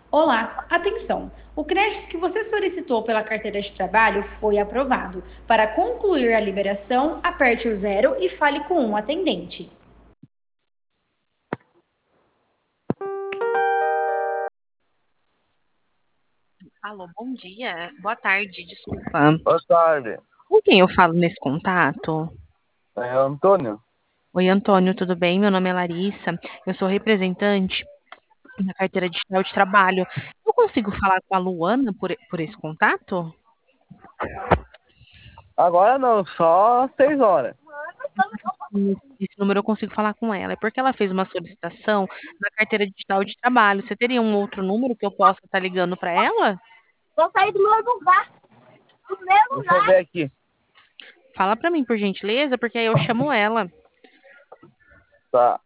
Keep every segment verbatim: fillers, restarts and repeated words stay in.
Olá, atenção! O crédito que você solicitou pela carteira de trabalho foi aprovado. Para concluir a liberação, aperte o zero e fale com um atendente. Alô, bom dia. Boa tarde, desculpa. Boa tarde. Com quem eu falo nesse contato? É Antônio. Oi, Antônio, tudo bem? Meu nome é Larissa. Eu sou representante da carteira digital de trabalho. Eu consigo falar com a Luana por, por esse contato? Agora não, só seis horas. Esse esse número eu consigo falar com ela. É porque ela fez uma solicitação na carteira digital de trabalho. Você teria um outro número que eu possa estar ligando para ela? Vou sair do meu lugar. Do meu lugar. Deixa eu ver aqui. Fala para mim, por gentileza, porque aí eu chamo ela. Tá.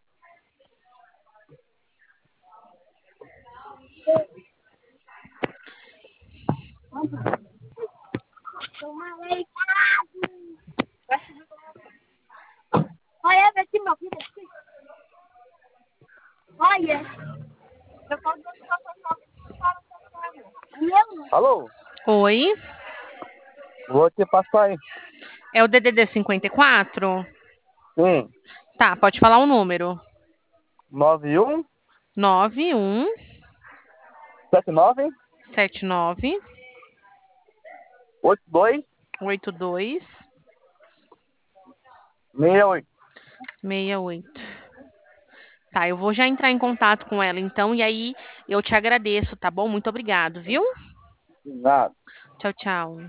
Olha aqui, meu filho. Olha. Eu posso Alô? Oi, Vou te passar aí. é o D D D cinquenta e quatro? Sim. Tá, pode falar o número. Nove um Nove um sete nove sete nove oito dois oito dois seis oito. seis oito. Tá, eu vou já entrar em contato com ela então, e aí eu te agradeço, tá bom? Muito obrigado, viu? Nada. Tchau, tchau.